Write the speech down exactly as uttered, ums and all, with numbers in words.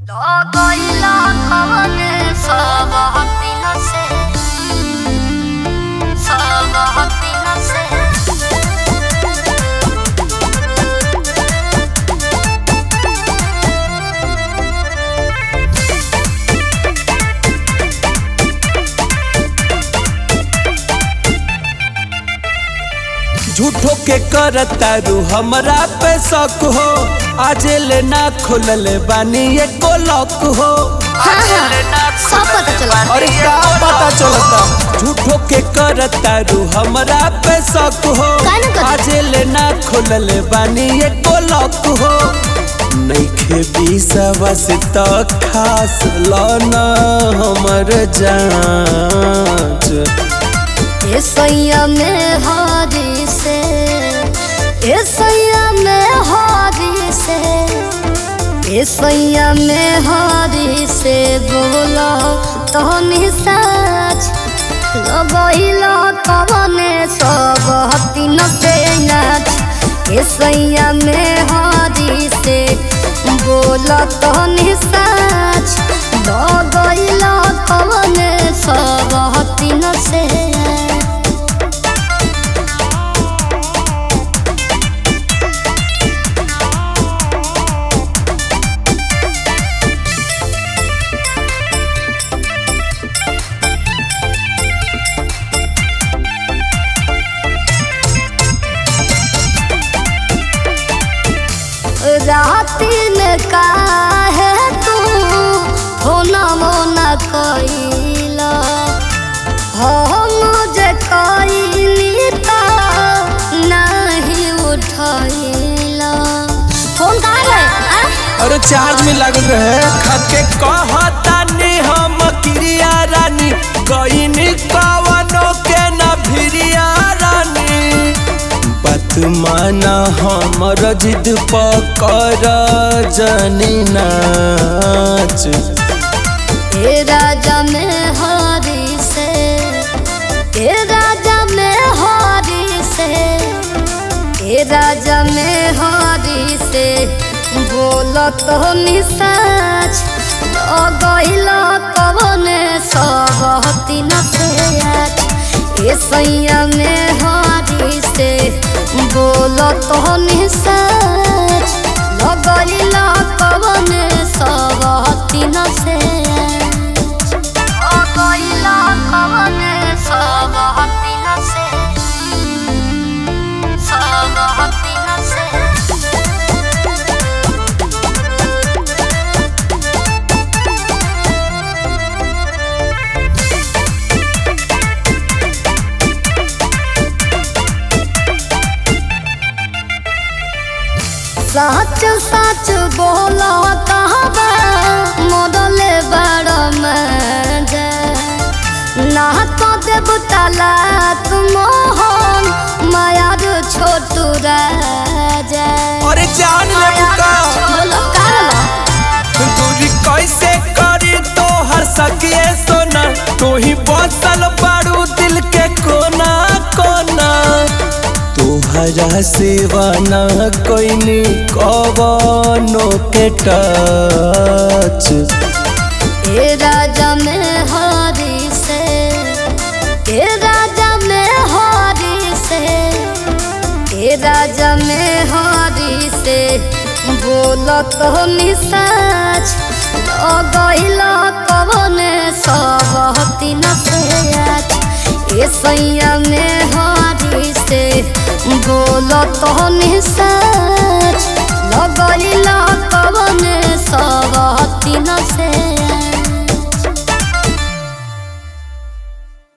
गइला कवने सब हत्ती से सब हत्ती से झूठो के करतारू हमरा पे शक हो, आज ले ना खुलल बानी एको लॉक हो। हाँ हाँ सब पता चला। अरे का पता चलता? झूठो के करतारू हमरा पे शक हो, आज ले ना खुलल बानी एको लॉक हो। नइखे विश्वास त खास लना हमर जांच ए सैया में हारी से ए सैया में हारी से ए सैया में हारी से बोला तहनी सच लगइला कवने सब हत्ती न से नाच। ए सैया में हारी से बोला तहनी सच लगइला कवने सब हत्ती न से राती में काहे तू होना मोना कइला हम जे कइली ता नहीं उठइला। फोन कहाँ गए? अरे चार्ज में लागल रहे। खाके कहता नी हम क्रिया रानी कइनी कवनो के ना भिरिया रानी। बात माना हमर जिद पकर जनी नाच। ए राजा में हारी से ए राजा में हारी से ए राजा में हारी से बोलत हो निसाच लगइला कवने सब हत्ती न से आज। ए सैया में हारी से बोलत हो निसाच लगइला कवने सब हत्ती न से लगइला कवने सब हत्ती न से सब हत्ती न से सच सच बोला कहबा मोदले बड़ मजा ना तो देव तला मोहन मायार छोटू राजा। अरे जान ले बुका बोलो काला दूरी कैसे करी तो हर सकिए सोना, तू ही बसल बारू दिल के कोना कोना। तोहरा सेवा ना कोइनी कवनो के टच। ए राजा में हारी से ए राजा में हारी से ए राजा में हारी से बोलत हो निसाच लगइला कवने सब हत्ती न से आज। ए सैया में हारी से बोलत हो निसाच